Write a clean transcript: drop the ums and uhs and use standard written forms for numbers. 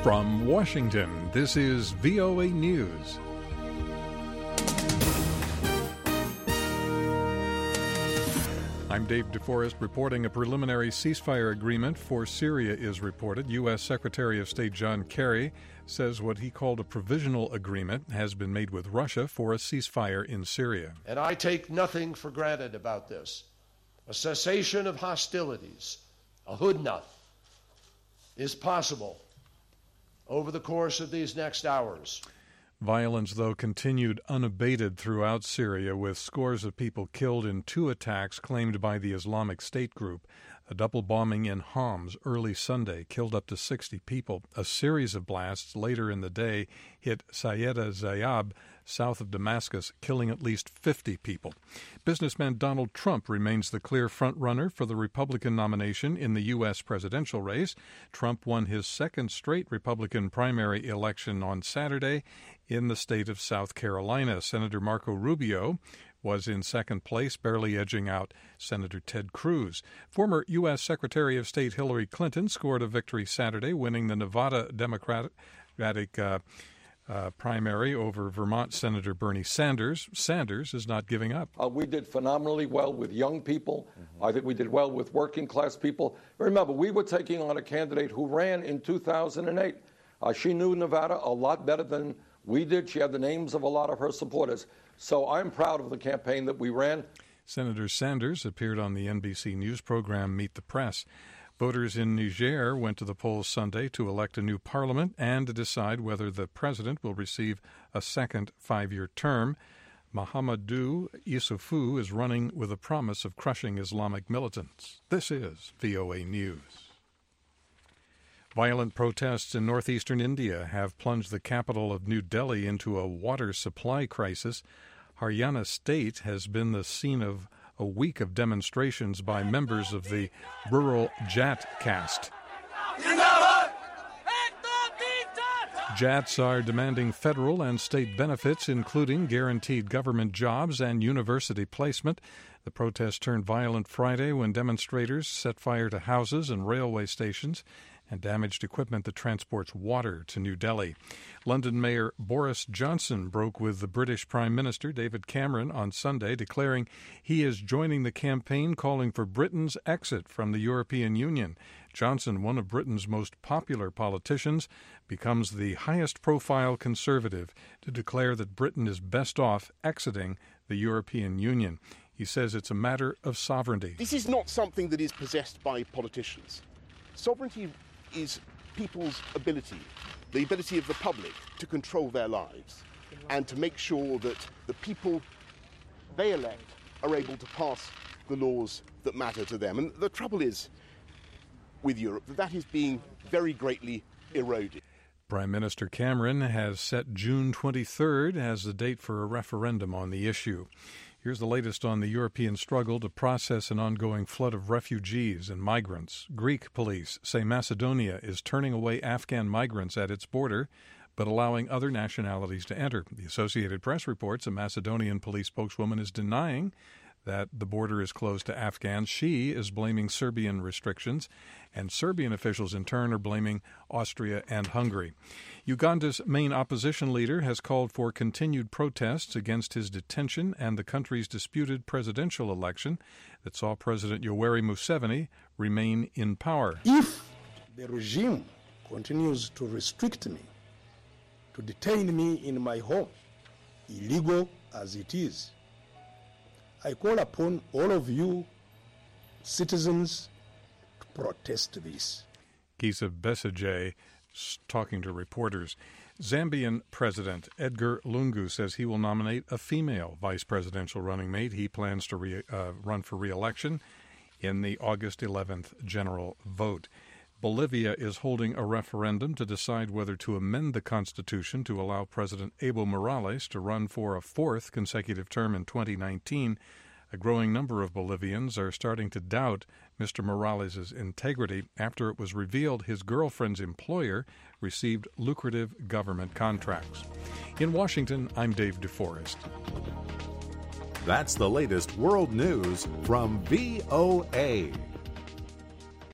From Washington, this is VOA News. I'm Dave DeForest reporting a preliminary ceasefire agreement for Syria is reported. U.S. Secretary of State John Kerry says what he called a provisional agreement has been made with Russia for a ceasefire in Syria. And I take nothing for granted about this. A cessation of hostilities, a hudna, is possible over the course of these next hours. Violence, though, continued unabated throughout Syria, with scores of people killed in two attacks claimed by the Islamic State group. A double bombing in Homs early Sunday killed up to 60 people. A series of blasts later in the day hit Sayeda Zayab, south of Damascus, killing at least 50 people. Businessman Donald Trump remains the clear front-runner for the Republican nomination in the U.S. presidential race. Trump won his second straight Republican primary election on Saturday in the state of South Carolina. Senator Marco Rubio was in second place, barely edging out Senator Ted Cruz. Former U.S. Secretary of State Hillary Clinton scored a victory Saturday, winning the Nevada Democratic primary over Vermont Senator Bernie Sanders. Sanders is not giving up. We did phenomenally well with young people. I think we did well with working class people. Remember, we were taking on a candidate who ran in 2008. She knew Nevada a lot better than we did. She had the names of a lot of her supporters. So I'm proud of the campaign that we ran. Senator Sanders appeared on the NBC News program Meet the Press. Voters in Niger went to the polls Sunday to elect a new parliament and to decide whether the president will receive a second 5-year term. Mahamadou Issoufou is running with a promise of crushing Islamic militants. This is VOA News. Violent protests in northeastern India have plunged the capital of New Delhi into a water supply crisis. Haryana state has been the scene of a week of demonstrations by members of the rural Jat caste. Jats are demanding federal and state benefits, including guaranteed government jobs and university placement. The protest turned violent Friday when demonstrators set fire to houses and railway stations and damaged equipment that transports water to New Delhi. London Mayor Boris Johnson broke with the British Prime Minister David Cameron on Sunday, declaring he is joining the campaign calling for Britain's exit from the European Union. Johnson, one of Britain's most popular politicians, becomes the highest-profile Conservative to declare that Britain is best off exiting the European Union. He says it's a matter of sovereignty. This is not something that is possessed by politicians. Sovereignty is people's ability, the ability of the public to control their lives and to make sure that the people they elect are able to pass the laws that matter to them. And the trouble is with Europe that is being very greatly eroded. Prime Minister Cameron has set June 23rd as the date for a referendum on the issue. Here's the latest on the European struggle to process an ongoing flood of refugees and migrants. Greek police say Macedonia is turning away Afghan migrants at its border, but allowing other nationalities to enter. The Associated Press reports a Macedonian police spokeswoman is denying that the border is closed to Afghans. She is blaming Serbian restrictions, and Serbian officials in turn are blaming Austria and Hungary. Uganda's main opposition leader has called for continued protests against his detention and the country's disputed presidential election that saw President Yoweri Museveni remain in power. If the regime continues to restrict me, to detain me in my home, illegal as it is, I call upon all of you citizens to protest this. Kizza Besigye talking to reporters. Zambian President Edgar Lungu says he will nominate a female vice presidential running mate. He plans to run for re-election in the August 11th general vote. Bolivia is holding a referendum to decide whether to amend the constitution to allow President Evo Morales to run for a fourth consecutive term in 2019. A growing number of Bolivians are starting to doubt Mr. Morales' integrity after it was revealed his girlfriend's employer received lucrative government contracts. In Washington, I'm Dave DeForest. That's the latest world news from VOA.